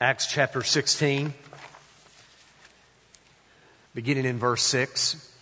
Acts chapter 16, beginning in verse 6.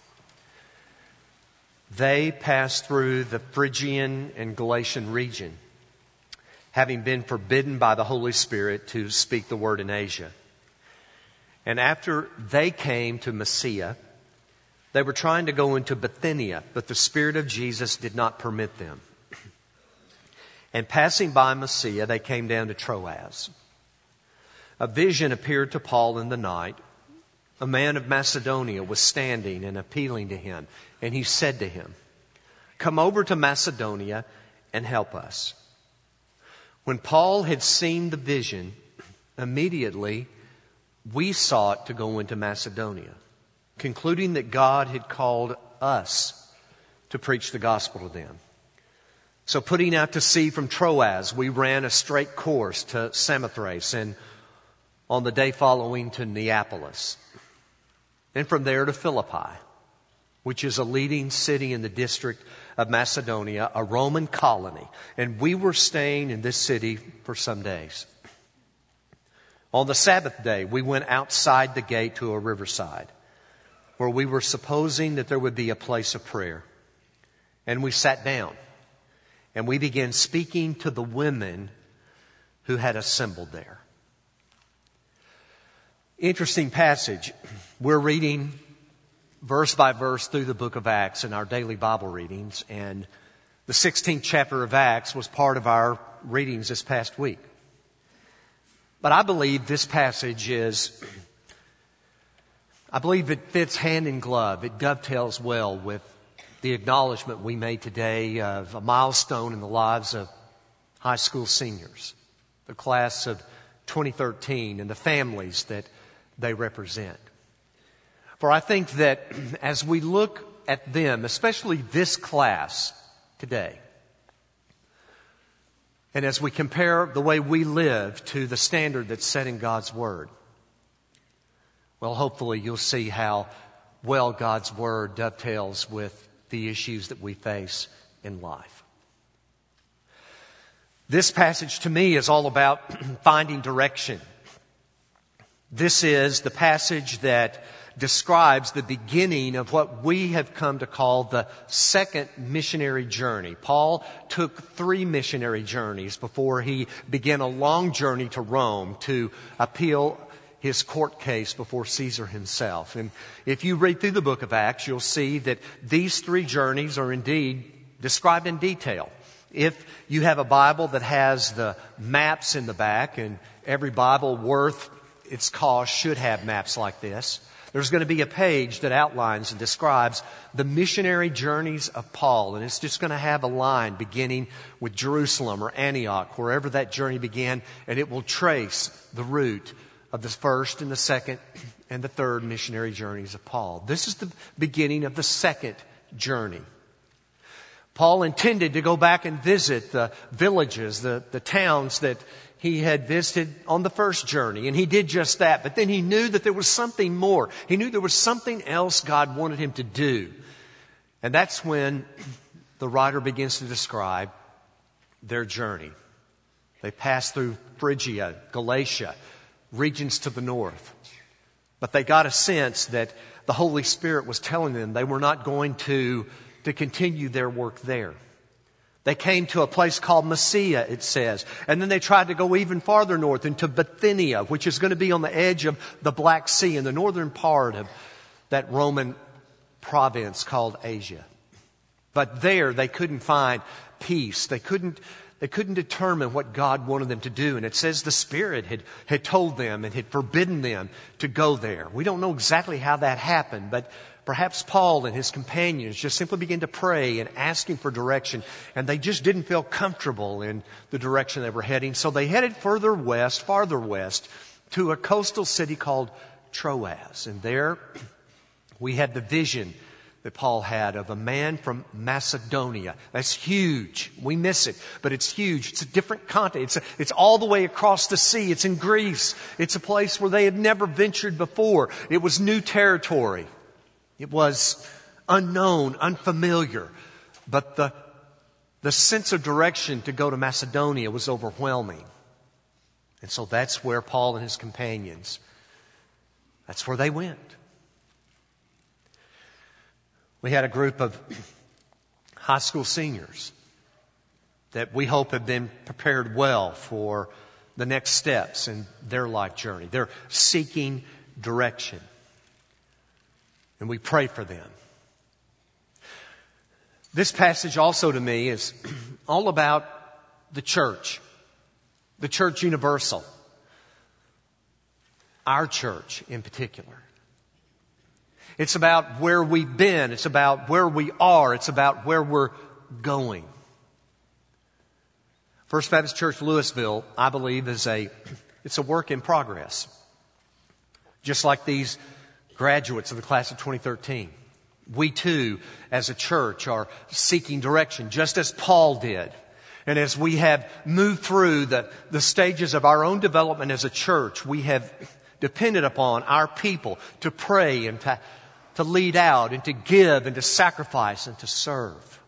They passed through the Phrygian and Galatian region, having been forbidden by the Holy Spirit to speak the word in Asia. And after they came to Mysia, they were trying to go into Bithynia, but the Spirit of Jesus did not permit them. And passing by Mysia, they came down to Troas. A vision appeared to Paul in the night. A man of Macedonia was standing and appealing to him. And he said to him, "Come over to Macedonia and help us." When Paul had seen the vision, immediately we sought to go into Macedonia, concluding that God had called us to preach the gospel to them. So putting out to sea from Troas, we ran a straight course to Samothrace, and on the day following to Neapolis, and from there to Philippi, which is a leading city in the district of Macedonia, a Roman colony. And we were staying in this city for some days. On the Sabbath day, we went outside the gate to a riverside, where we were supposing that there would be a place of prayer. And we sat down, and we began speaking to the women who had assembled there. Interesting passage. We're reading verse by verse through the book of Acts in our daily Bible readings, and the 16th chapter of Acts was part of our readings this past week. But I believe this passage it fits hand in glove. It dovetails well with the acknowledgement we made today of a milestone in the lives of high school seniors, the class of 2013, and the families that they represent. For I think that as we look at them, especially this class today, and as we compare the way we live to the standard that's set in God's Word, well, hopefully you'll see how well God's Word dovetails with the issues that we face in life. This passage to me is all about finding direction. This is the passage that describes the beginning of what we have come to call the second missionary journey. Paul took 3 missionary journeys before he began a long journey to Rome to appeal his court case before Caesar himself. And if you read through the book of Acts, you'll see that these 3 journeys are indeed described in detail. If you have a Bible that has the maps in the back, and every Bible worth its cost should have maps like this, there's going to be a page that outlines and describes the missionary journeys of Paul. And it's just going to have a line beginning with Jerusalem or Antioch, wherever that journey began, and it will trace the route of the first and the second and the third missionary journeys of Paul. This is the beginning of the second journey. Paul intended to go back and visit the villages, the towns that he had visited on the first journey, and he did just that. But then he knew that there was something more. He knew there was something else God wanted him to do. And that's when the writer begins to describe their journey. They passed through Phrygia, Galatia, regions to the north. But they got a sense that the Holy Spirit was telling them they were not going to continue their work there. They came to a place called Mysia, it says. And then they tried to go even farther north into Bithynia, which is going to be on the edge of the Black Sea in the northern part of that Roman province called Asia. But there they couldn't find peace. They couldn't determine what God wanted them to do. And it says the Spirit had told them and had forbidden them to go there. We don't know exactly how that happened, but perhaps Paul and his companions just simply began to pray and asking for direction, and they just didn't feel comfortable in the direction they were heading. So they headed farther west, to a coastal city called Troas. And there we had the vision that Paul had of a man from Macedonia. That's huge. We miss it, but it's huge. It's a different continent. It's all the way across the sea. It's in Greece. It's a place where they had never ventured before. It was new territory. It was unknown, unfamiliar, but the sense of direction to go to Macedonia was overwhelming. And so that's where Paul and his companions, that's where they went. We had a group of high school seniors that we hope have been prepared well for the next steps in their life journey. They're seeking direction. And we pray for them. This passage also to me is all about the church universal, our church in particular. It's about where we've been. It's about where we are. It's about where we're going. First Baptist Church Louisville, I believe, it's a work in progress. Just like these graduates of the class of 2013. We too, as a church, are seeking direction, just as Paul did. And as we have moved through the stages of our own development as a church, we have depended upon our people to pray and to lead out and to give and to sacrifice and to serve.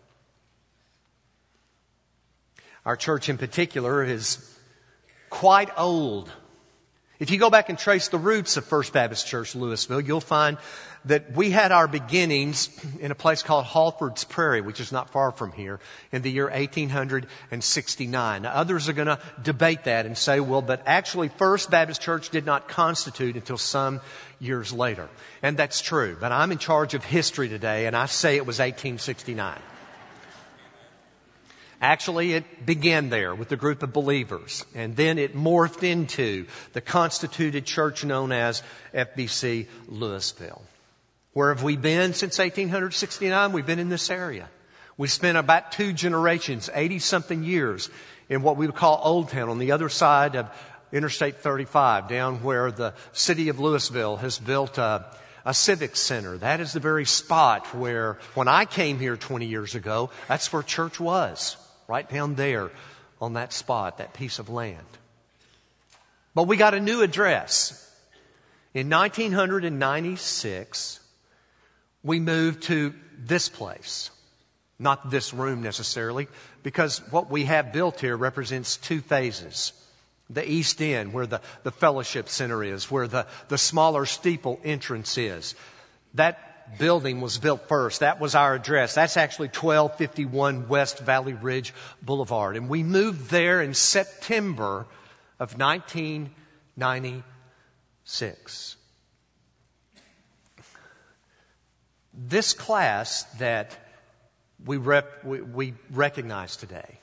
Our church in particular is quite old. If you go back and trace the roots of First Baptist Church Louisville, you'll find that we had our beginnings in a place called Halford's Prairie, which is not far from here, in the year 1869. Now, others are going to debate that and say, well, but actually First Baptist Church did not constitute until some years later. And that's true. But I'm in charge of history today, and I say it was 1869. Actually, it began there with a group of believers, and then it morphed into the constituted church known as FBC Louisville. Where have we been since 1869? We've been in this area. We spent about 2 generations, 80-something years, in what we would call Old Town, on the other side of Interstate 35, down where the city of Louisville has built a civic center. That is the very spot where, when I came here 20 years ago, that's where church was. Right down there on that spot, that piece of land. But we got a new address. In 1996, we moved to this place. Not this room necessarily, because what we have built here represents 2 phases. The East End, where the fellowship center is, where the smaller steeple entrance is. That building was built first. That was our address. That's actually 1251 West Valley Ridge Boulevard. And we moved there in September of 1996. This class that we recognize today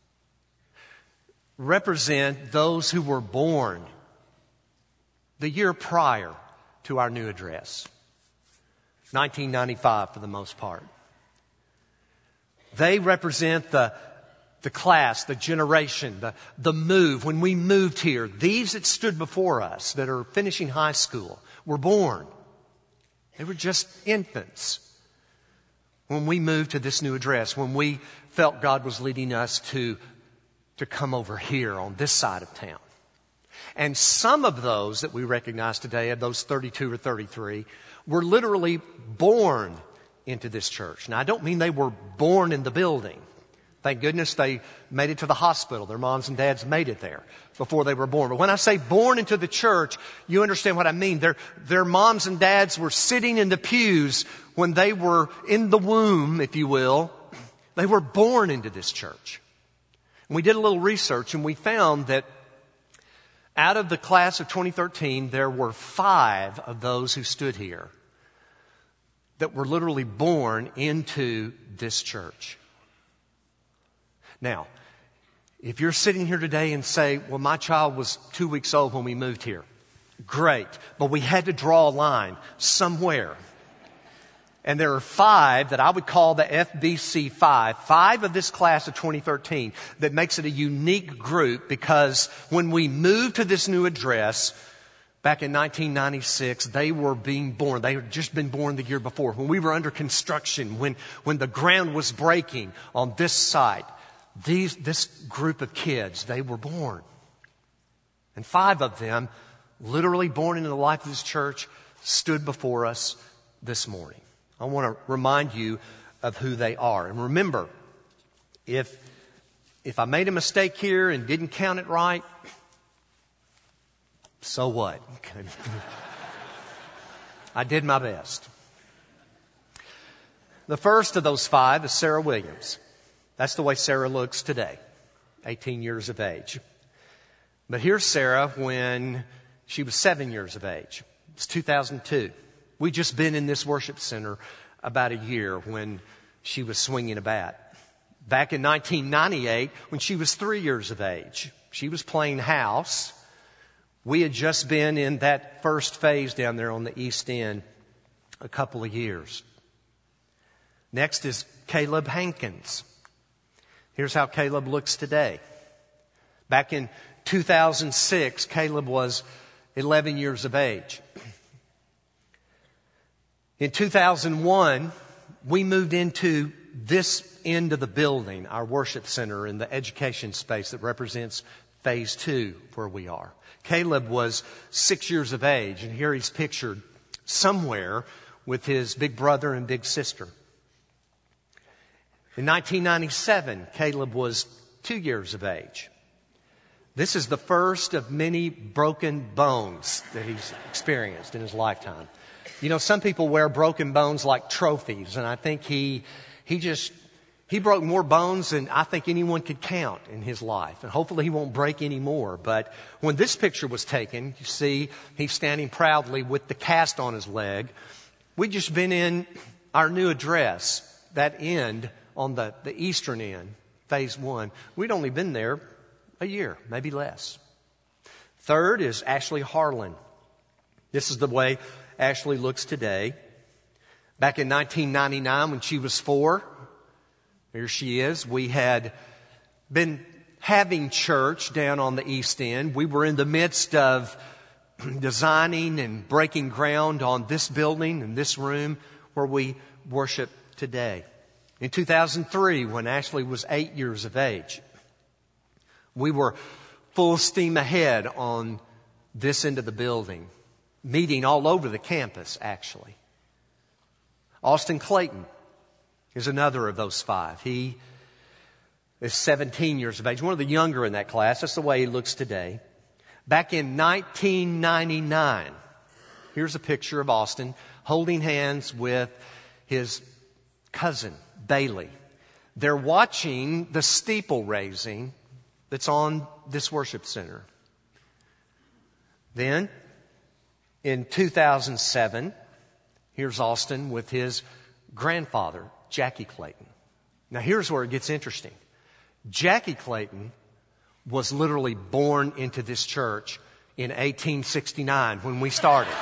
represent those who were born the year prior to our new address. 1995 for the most part. They represent the class, the generation, the move. When we moved here, these that stood before us that are finishing high school were born. They were just infants when we moved to this new address, when we felt God was leading us to come over here on this side of town. And some of those that we recognize today, of those 32 or 33, were literally born into this church. Now, I don't mean they were born in the building. Thank goodness they made it to the hospital. Their moms and dads made it there before they were born. But when I say born into the church, you understand what I mean. Their moms and dads were sitting in the pews when they were in the womb, if you will. They were born into this church. And we did a little research, and we found that out of the class of 2013, there were 5 of those who stood here that were literally born into this church. Now, if you're sitting here today and say, well, my child was 2 weeks old when we moved here, great. But we had to draw a line somewhere. And there are 5 that I would call the FBC 5 of this class of 2013 that makes it a unique group, because when we moved to this new address back in 1996, they were being born. They had just been born the year before. When we were under construction, when the ground was breaking on this site, this group of kids, they were born. And 5 of them, literally born into the life of this church, stood before us this morning. I want to remind you of who they are. And remember, if I made a mistake here and didn't count it right, So what? I did my best. The first of those 5 is Sarah Williams. That's the way Sarah looks today, 18 years of age. But here's Sarah when she was 7 years of age. It's 2002. We'd just been in this worship center about a year when she was swinging a bat. Back in 1998, when she was 3 years of age, she was playing house. We had just been in that first phase down there on the East End a couple of years. Next is Caleb Hankins. Here's how Caleb looks today. Back in 2006, Caleb was 11 years of age. In 2001, we moved into this end of the building, our worship center in the education space that represents phase 2 where we are. Caleb was 6 years of age, and here he's pictured somewhere with his big brother and big sister. In 1997, Caleb was 2 years of age. This is the first of many broken bones that he's experienced in his lifetime. You know, some people wear broken bones like trophies, and I think he broke more bones than I think anyone could count in his life. And hopefully he won't break any more. But when this picture was taken, you see he's standing proudly with the cast on his leg. We'd just been in our new address, that end on the eastern end, phase 1. We'd only been there a year, maybe less. Third is Ashley Harlan. This is the way Ashley looks today. Back in 1999 when she was 4, here she is. We had been having church down on the East End. We were in the midst of designing and breaking ground on this building and this room where we worship today. In 2003, when Ashley was 8 years of age, we were full steam ahead on this end of the building, meeting all over the campus, actually. Austin Clayton is another of those 5. He is 17 years of age, one of the younger in that class. That's the way he looks today. Back in 1999, here's a picture of Austin holding hands with his cousin, Bailey. They're watching the steeple raising that's on this worship center. Then, in 2007, here's Austin with his grandfather, Jackie Clayton. Now here's where it gets interesting. Jackie Clayton was literally born into this church in 1869 when we started.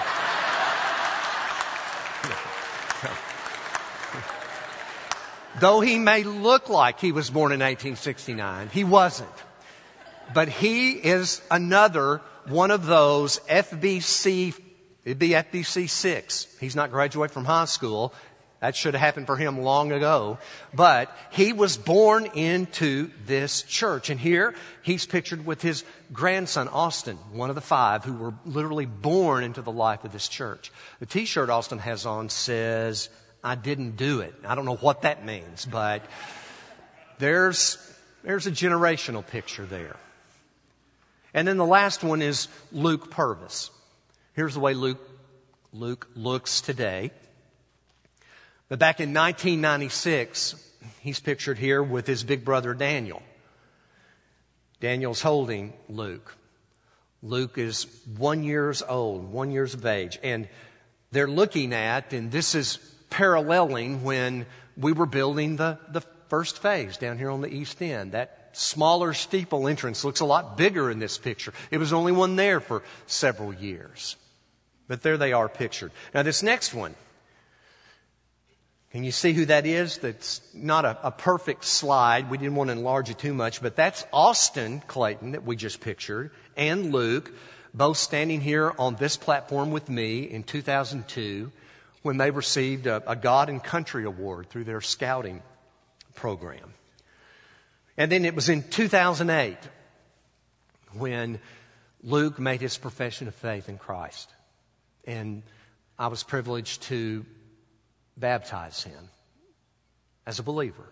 Though he may look like he was born in 1869, he wasn't. But he is another one of those FBC, it'd be FBC 6. He's not graduated from high school. That should have happened for him long ago. But he was born into this church. And here he's pictured with his grandson, Austin, one of the 5 who were literally born into the life of this church. The t-shirt Austin has on says, "I didn't do it." I don't know what that means, but there's a generational picture there. And then the last one is Luke Purvis. Here's the way Luke looks today. But back in 1996, he's pictured here with his big brother Daniel. Daniel's holding Luke. Luke is 1 year old, 1 year of age. And they're looking at, and this is paralleling when we were building the first phase down here on the East End. That smaller steeple entrance looks a lot bigger in this picture. It was only one there for several years. But there they are pictured. Now this next one, can you see who that is? That's not a perfect slide. We didn't want to enlarge it too much, but that's Austin Clayton that we just pictured and Luke, both standing here on this platform with me in 2002 when they received a God and Country Award through their scouting program. And then it was in 2008 when Luke made his profession of faith in Christ. And I was privileged to baptize him as a believer.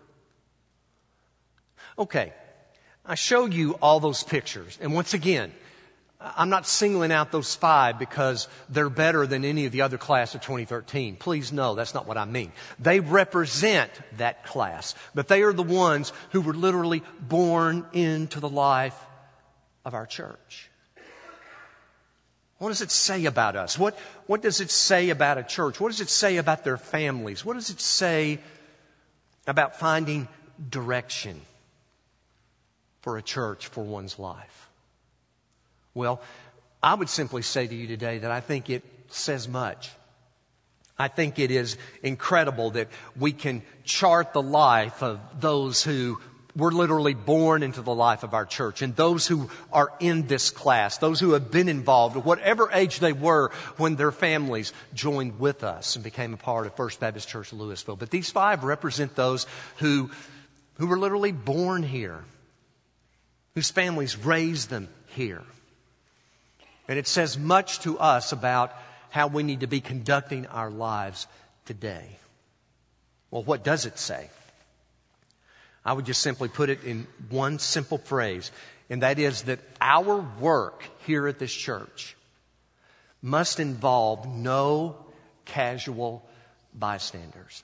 Okay, I showed you all those pictures. And once again, I'm not singling out those 5 because they're better than any of the other class of 2013. Please no, that's not what I mean. They represent that class, but they are the ones who were literally born into the life of our church. What does it say about us? What does it say about a church? What does it say about their families? What does it say about finding direction for a church, for one's life? Well, I would simply say to you today that I think it says much. I think it is incredible that we can chart the life of those who were literally born into the life of our church, and those who are in this class, those who have been involved at whatever age they were when their families joined with us and became a part of First Baptist Church of Louisville. But these 5 represent those who were literally born here, whose families raised them here. And it says much to us about how we need to be conducting our lives today. Well, what does it say? I would just simply put it in one simple phrase, and that is that our work here at this church must involve no casual bystanders.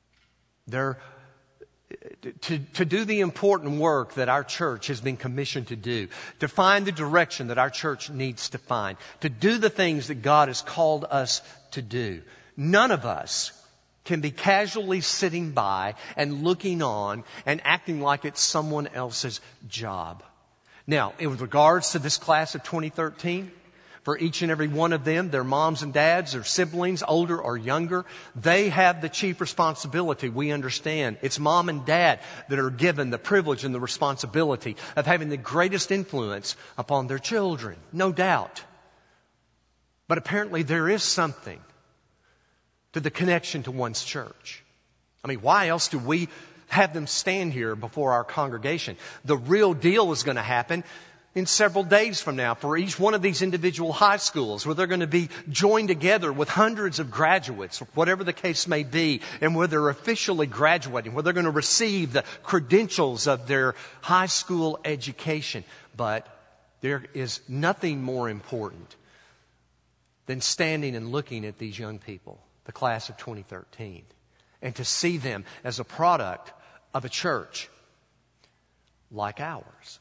To do the important work that our church has been commissioned to do, to find the direction that our church needs to find, to do the things that God has called us to do. None of us can be casually sitting by and looking on and acting like it's someone else's job. Now, in regards to this class of 2013, for each and every one of them, their moms and dads, their siblings, older or younger, they have the chief responsibility. We understand it's mom and dad that are given the privilege and the responsibility of having the greatest influence upon their children, no doubt. But apparently there is something to the connection to one's church. I mean, why else do we have them stand here before our congregation? The real deal is going to happen in several days from now for each one of these individual high schools, where they're going to be joined together with hundreds of graduates, whatever the case may be, and where they're officially graduating, where they're going to receive the credentials of their high school education. But there is nothing more important than standing and looking at these young people, the class of 2013, and to see them as a product of a church like ours.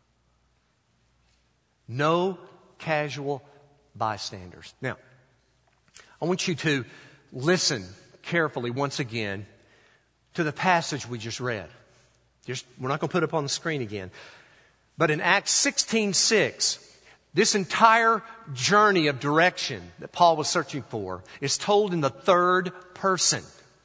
No casual bystanders. Now, I want you to listen carefully once again to the passage we just read. We're not going to put it up on the screen again. But in Acts 16:6, this entire journey of direction that Paul was searching for is told in the third person.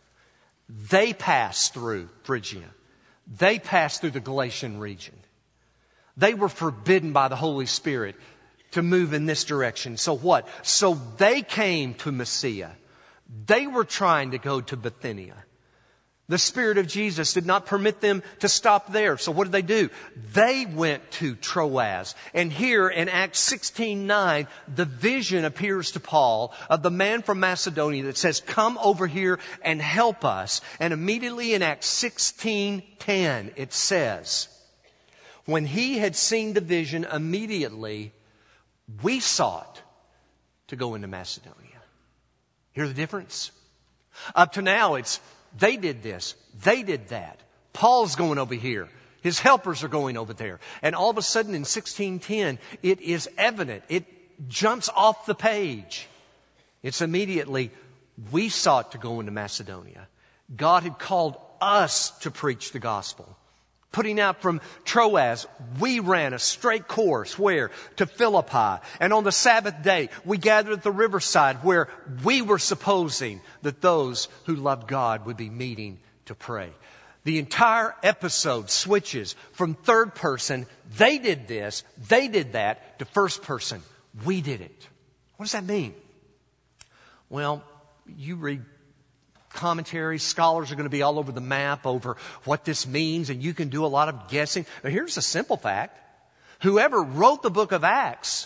They passed through Phrygia. They passed through the Galatian region. They were forbidden by the Holy Spirit to move in this direction. So what? So they came to Mysia. They were trying to go to Bithynia. The Spirit of Jesus did not permit them to stop there. So what did they do? They went to Troas. And here in Acts 16:9, the vision appears to Paul of the man from Macedonia that says, "Come over here and help us." And immediately in Acts 16:10, it says, "When he had seen the vision, immediately we sought to go into Macedonia." Hear the difference? Up to now, it's they did this, they did that. Paul's going over here. His helpers are going over there. And all of a sudden in 16:10, it is evident. It jumps off the page. It's immediately, we sought to go into Macedonia. God had called us to preach the gospel. Putting out from Troas, we ran a straight course. Where? To Philippi. And on the Sabbath day, we gathered at the riverside where we were supposing that those who loved God would be meeting to pray. The entire episode switches from third person, they did this, they did that, to first person, we did it. What does that mean? Well, you read commentaries, scholars are going to be all over the map over what this means, and you can do a lot of guessing. But here's a simple fact. Whoever wrote the book of Acts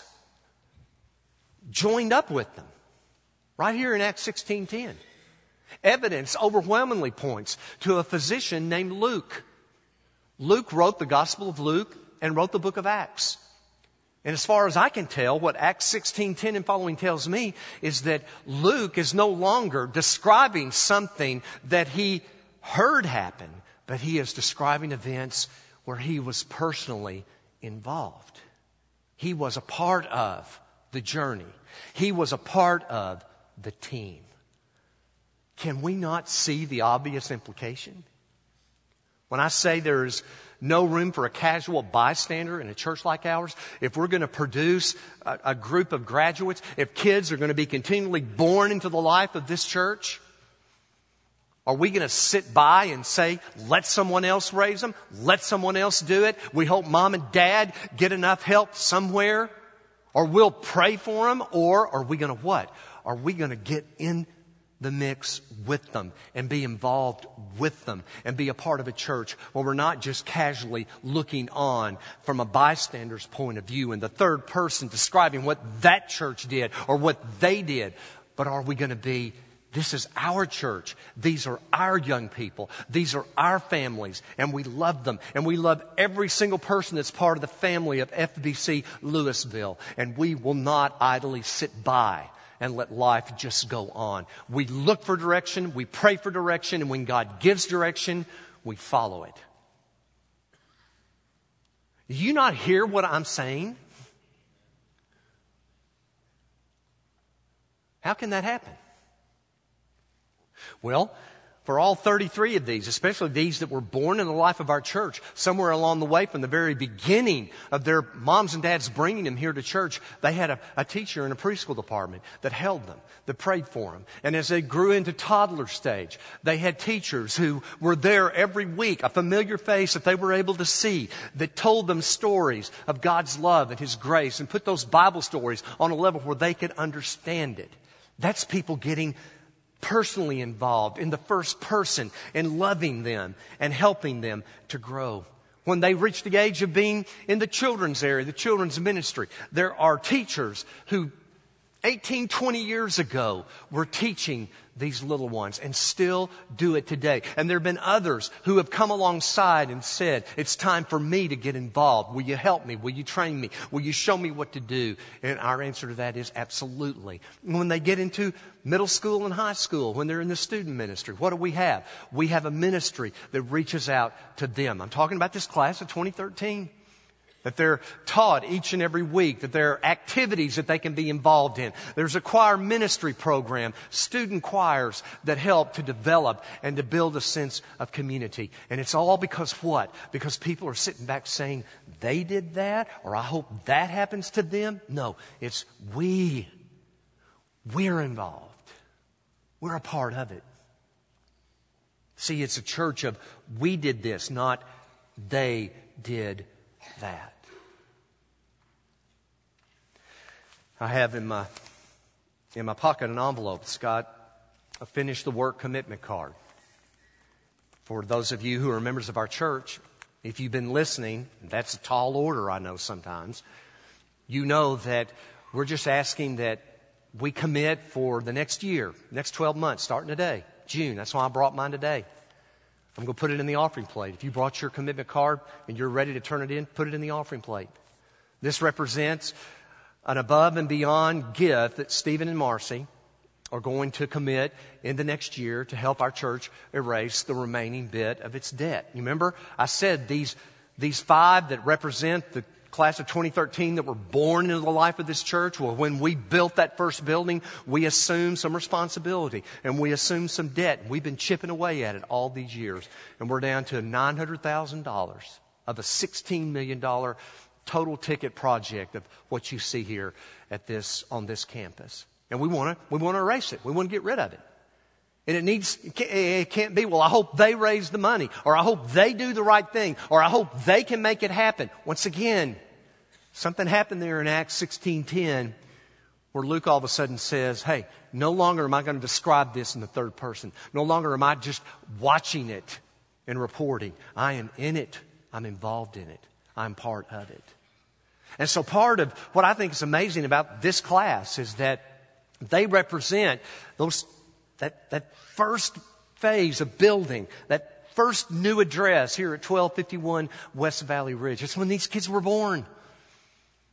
joined up with them. Right here in Acts 16:10. Evidence overwhelmingly points to a physician named Luke. Luke wrote the Gospel of Luke and wrote the book of Acts. And as far as I can tell, what Acts 16:10 and following tells me is that Luke is no longer describing something that he heard happen, but he is describing events where he was personally involved. He was a part of the journey. He was a part of the team. Can we not see the obvious implication? When I say there's no room for a casual bystander in a church like ours, if we're going to produce a group of graduates, if kids are going to be continually born into the life of this church, are we going to sit by and say, let someone else raise them? Let someone else do it? We hope mom and dad get enough help somewhere? Or we'll pray for them? Or are we going to what? Are we going to get in the mix with them and be involved with them and be a part of a church where we're not just casually looking on from a bystander's point of view and the third person describing what that church did or what they did, but are we going to be, this is our church. These are our young people. These are our families, and we love them. And we love every single person that's part of the family of FBC Louisville. And we will not idly sit by and let life just go on. We look for direction, we pray for direction, and when God gives direction, we follow it. Do you not hear what I'm saying? How can that happen? Well, for all 33 of these, especially these that were born in the life of our church, somewhere along the way from the very beginning of their moms and dads bringing them here to church, they had a teacher in a preschool department that held them, that prayed for them. And as they grew into toddler stage, they had teachers who were there every week, a familiar face that they were able to see, that told them stories of God's love and His grace and put those Bible stories on a level where they could understand it. That's people getting personally involved in the first person and loving them and helping them to grow. When they reach the age of being in the children's area, the children's ministry, there are teachers who 18, 20 years ago were teaching these little ones and still do it today. And there have been others who have come alongside and said, it's time for me to get involved. Will you help me? Will you train me? Will you show me what to do? And our answer to that is absolutely. When they get into middle school and high school, when they're in the student ministry, what do we have? We have a ministry that reaches out to them. I'm talking about this class of 2013. That they're taught each and every week, that there are activities that they can be involved in. There's a choir ministry program, student choirs that help to develop and to build a sense of community. And it's all because what? Because people are sitting back saying, they did that, or I hope that happens to them. No, it's we're involved. We're a part of it. See, it's a church of we did this, not they did that. I have in my pocket an envelope. It's got a finish the work commitment card. For those of you who are members of our church, if you've been listening, that's a tall order, I know sometimes. You know that we're just asking that we commit for the next year, next 12 months, starting today, June. That's why I brought mine today. I'm going to put it in the offering plate. If you brought your commitment card and you're ready to turn it in, put it in the offering plate. This represents an above and beyond gift that Stephen and Marcy are going to commit in the next year to help our church erase the remaining bit of its debt. You remember, I said these five that represent the class of 2013 that were born into the life of this church. Well, when we built that first building, we assumed some responsibility and we assumed some debt. We've been chipping away at it all these years. And we're down to $900,000 of a $16 million total ticket project of what you see here on this campus. And we want to erase it. We want to get rid of it. And it can't be, well, I hope they raise the money, or I hope they do the right thing, or I hope they can make it happen. Once again, something happened there in Acts 16:10 where Luke all of a sudden says, hey, no longer am I going to describe this in the third person. No longer am I just watching it and reporting. I am in it. I'm involved in it. I'm part of it. And so part of what I think is amazing about this class is that they represent that first phase of building, that first new address here at 1251 West Valley Ridge. It's when these kids were born.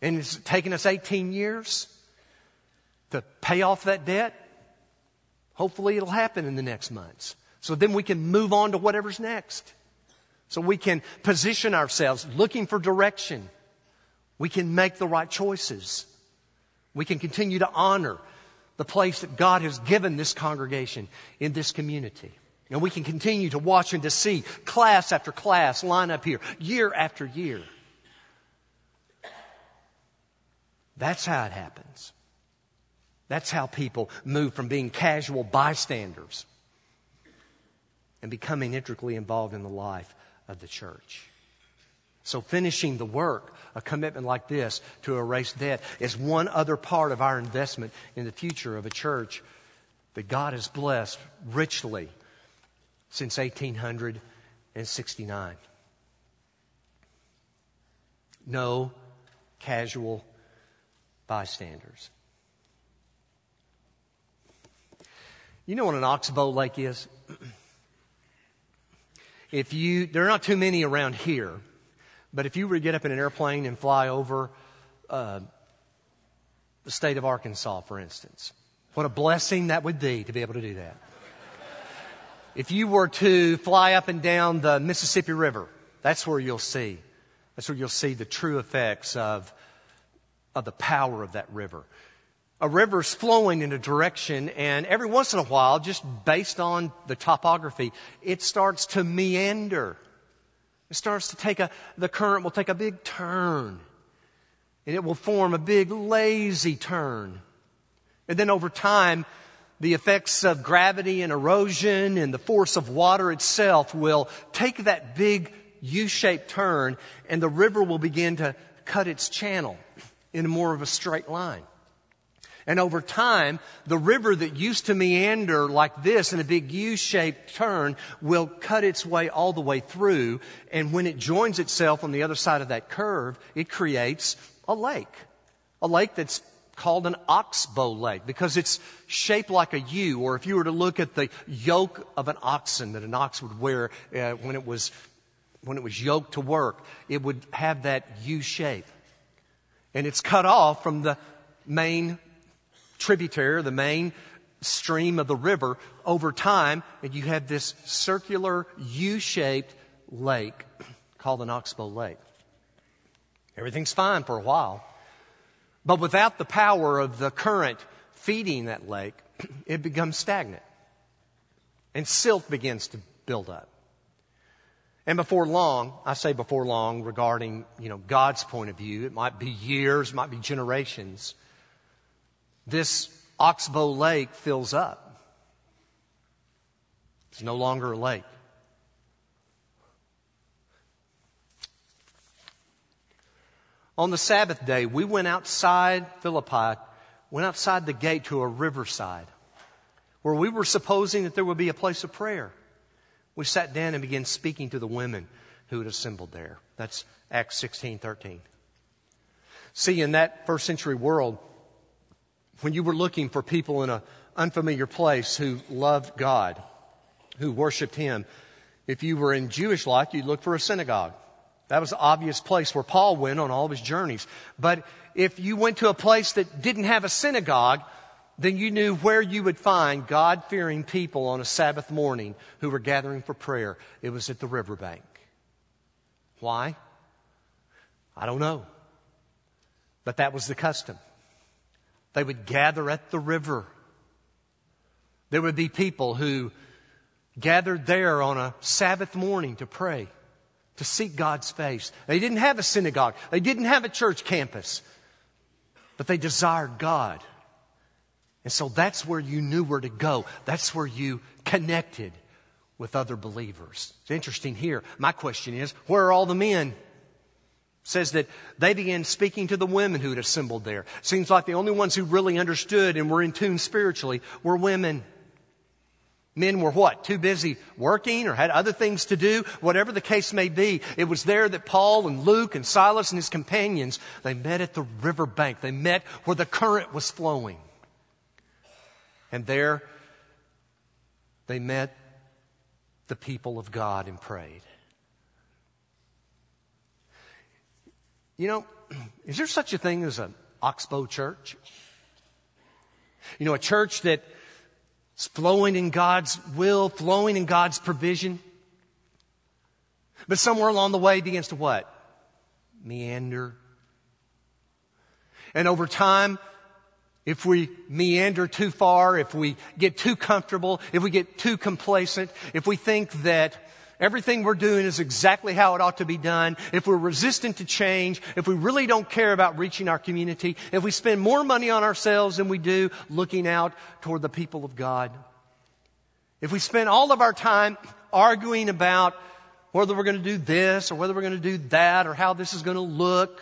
And it's taken us 18 years to pay off that debt. Hopefully it'll happen in the next months. So then we can move on to whatever's next. So we can position ourselves looking for direction. We can make the right choices. We can continue to honor the place that God has given this congregation in this community. And we can continue to watch and to see class after class line up here, year after year. That's how it happens. That's how people move from being casual bystanders and becoming intricately involved in the life of the church. So finishing the work, a commitment like this to erase debt, is one other part of our investment in the future of a church that God has blessed richly since 1869. No casual bystanders. You know what an oxbow lake is? There are not too many around here, but if you were to get up in an airplane and fly over the state of Arkansas, for instance, what a blessing that would be to be able to do that. If you were to fly up and down the Mississippi River, that's where you'll see the true effects of the power of that river. A river's flowing in a direction, and every once in a while, just based on the topography, it starts to meander. It starts to the current will take a big turn, and it will form a big lazy turn. And then over time, the effects of gravity and erosion and the force of water itself will take that big U-shaped turn, and the river will begin to cut its channel in more of a straight line. And over time, the river that used to meander like this in a big U-shaped turn will cut its way all the way through. And when it joins itself on the other side of that curve, it creates a lake that's called an oxbow lake because it's shaped like a U. Or if you were to look at the yoke of an oxen that an ox would wear when it was yoked to work, it would have that U shape. And it's cut off from the main tributary, the main stream of the river over time, and you have this circular U-shaped lake called an oxbow lake. Everything's fine for a while, but without the power of the current feeding that lake, it becomes stagnant, and silt begins to build up. And before long, I say before long regarding, God's point of view, it might be years, it might be generations, this oxbow lake fills up. It's no longer a lake. On the Sabbath day, we went outside Philippi, went outside the gate to a riverside where we were supposing that there would be a place of prayer. We sat down and began speaking to the women who had assembled there. That's Acts 16:13. See, in that first century world, when you were looking for people in an unfamiliar place who loved God, who worshiped Him, if you were in Jewish life, you'd look for a synagogue. That was the obvious place where Paul went on all of his journeys. But if you went to a place that didn't have a synagogue, then you knew where you would find God-fearing people on a Sabbath morning who were gathering for prayer. It was at the riverbank. Why? I don't know. But that was the custom. They would gather at the river. There would be people who gathered there on a Sabbath morning to pray, to seek God's face. They didn't have a synagogue. They didn't have a church campus. But they desired God. And so that's where you knew where to go. That's where you connected with other believers. It's interesting here. My question is, where are all the men? It says that they began speaking to the women who had assembled there. Seems like the only ones who really understood and were in tune spiritually were women. Men were what? Too busy working or had other things to do? Whatever the case may be, it was there that Paul and Luke and Silas and his companions, they met at the riverbank. They met where the current was flowing. And there they met the people of God and prayed. is there such a thing as an Oxbow church? You know, a church that's flowing in God's will, flowing in God's provision. But somewhere along the way begins to what? Meander. And over time, if we meander too far, if we get too comfortable, if we get too complacent, if we think that everything we're doing is exactly how it ought to be done, if we're resistant to change, if we really don't care about reaching our community, if we spend more money on ourselves than we do looking out toward the people of God, if we spend all of our time arguing about whether we're going to do this or whether we're going to do that or how this is going to look,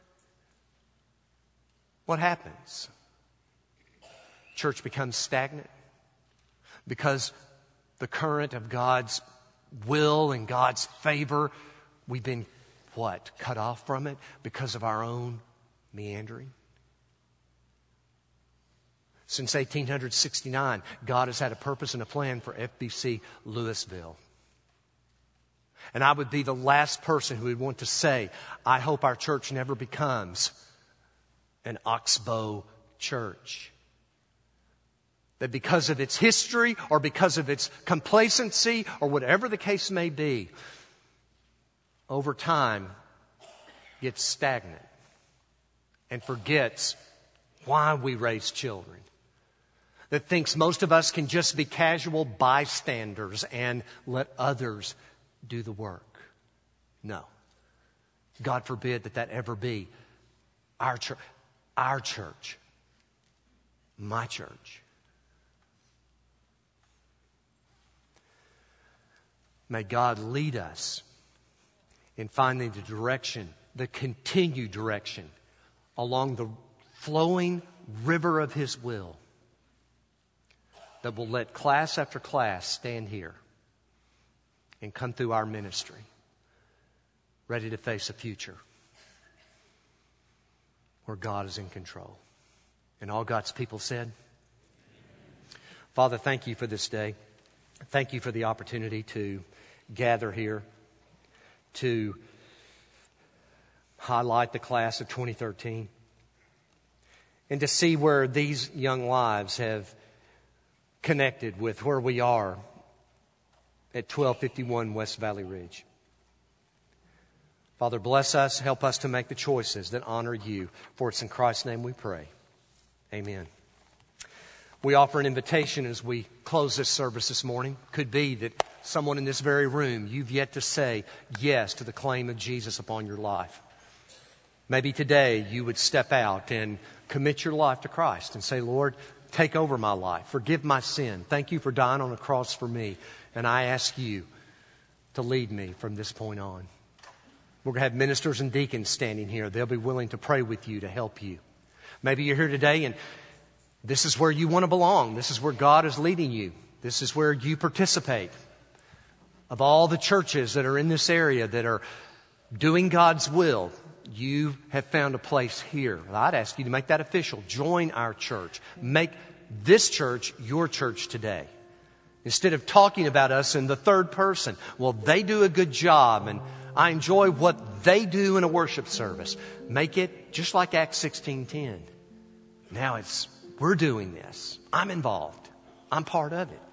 what happens? Church becomes stagnant because the current of God's will and God's favor, we've been what? Cut off from it because of our own meandering. Since 1869, God has had a purpose and a plan for FBC Louisville. And I would be the last person who would want to say, I hope our church never becomes an Oxbow church. That because of its history or because of its complacency or whatever the case may be, over time gets stagnant and forgets why we raise children. That thinks most of us can just be casual bystanders and let others do the work. No. God forbid that ever be our church, my church. May God lead us in finding the direction, the continued direction along the flowing river of His will that will let class after class stand here and come through our ministry ready to face a future where God is in control. And all God's people said, Father, thank you for this day. Thank you for the opportunity to gather here to highlight the class of 2013 and to see where these young lives have connected with where we are at 1251 West Valley Ridge. Father, bless us. Help us to make the choices that honor you. For it's in Christ's name we pray. Amen. We offer an invitation as we close this service this morning. Could be that someone in this very room, you've yet to say yes to the claim of Jesus upon your life. Maybe today you would step out and commit your life to Christ and say, Lord, take over my life. Forgive my sin. Thank you for dying on the cross for me. And I ask you to lead me from this point on. We're going to have ministers and deacons standing here. They'll be willing to pray with you to help you. Maybe you're here today and this is where you want to belong. This is where God is leading you. This is where you participate. Of all the churches that are in this area that are doing God's will, you have found a place here. I'd ask you to make that official. Join our church. Make this church your church today. Instead of talking about us in the third person, well, they do a good job and I enjoy what they do in a worship service. Make it just like Acts 16:10. Now it's, we're doing this. I'm involved. I'm part of it.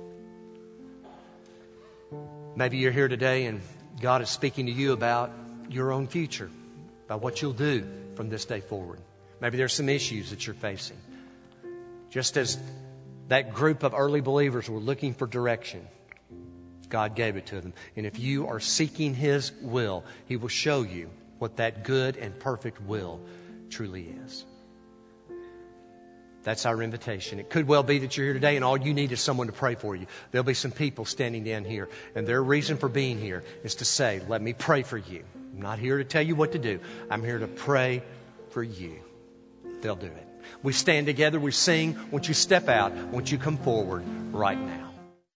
Maybe you're here today and God is speaking to you about your own future, about what you'll do from this day forward. Maybe there's some issues that you're facing. Just as that group of early believers were looking for direction, God gave it to them. And if you are seeking His will, He will show you what that good and perfect will truly is. That's our invitation. It could well be that you're here today and all you need is someone to pray for you. There'll be some people standing down here, and their reason for being here is to say, let me pray for you. I'm not here to tell you what to do. I'm here to pray for you. They'll do it. We stand together, we sing. Won't you step out? Won't you come forward right now?